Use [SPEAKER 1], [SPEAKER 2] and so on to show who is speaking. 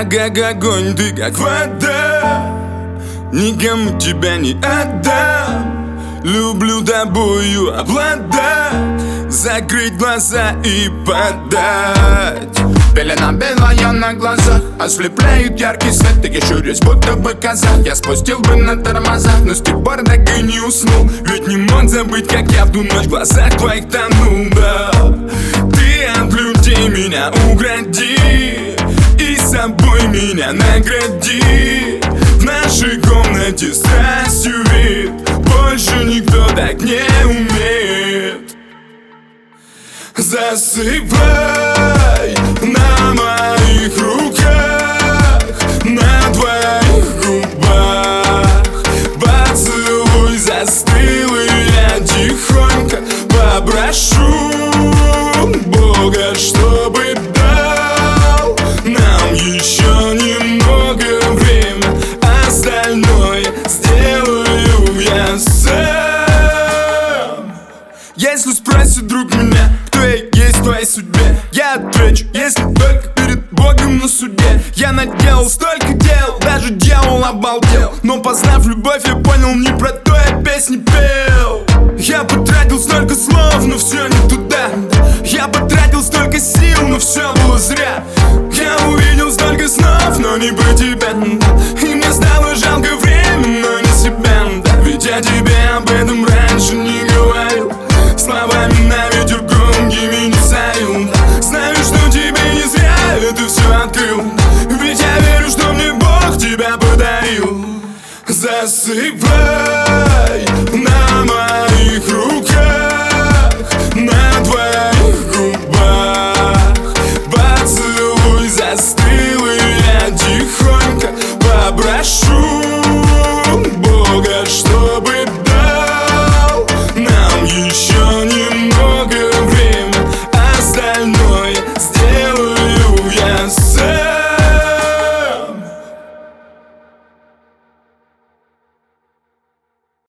[SPEAKER 1] как огонь, ты как вода, никому тебя не отдам. Люблю тобою обладать, закрыть глаза и подать.
[SPEAKER 2] Пелена белая на глазах, ослепляет яркий свет. И я щурюсь, будто бы казах. Я спустил бы на тормозах, но с тех пор так и не уснул.
[SPEAKER 1] Ведь не мог забыть, как я в ту ночь в глазах твоих тонул, да. Ты от людей меня угради и собой меня награди. В нашей комнате страстью вид, больше никто так не умеет. Засыпай на моих руках, на твоих губах. Поцелуй застыл, и я тихонько попрошу Бога, чтобы дал нам еще немного время. Остальное сделаю я сам. Если спросит друг меня, кто я есть в твоей судьбе, я отвечу, если только перед Богом на суде. Я наделал столько дел, даже дьявол обалдел. Но познав любовь, я понял, не про то я песни пел. Я потратил столько слов, но все не туда. Я потратил столько сил, но все было зря. Я увидел столько снов, но не про тебя. И мне стало жалко время, но не себя. Ведь я тебе об этом раньше не говорил. Словами на ветер громкими не сорил. Знаю, что тебе не зря это все открыл. Ведь я верю, что мне Бог тебя подарил. Засыпай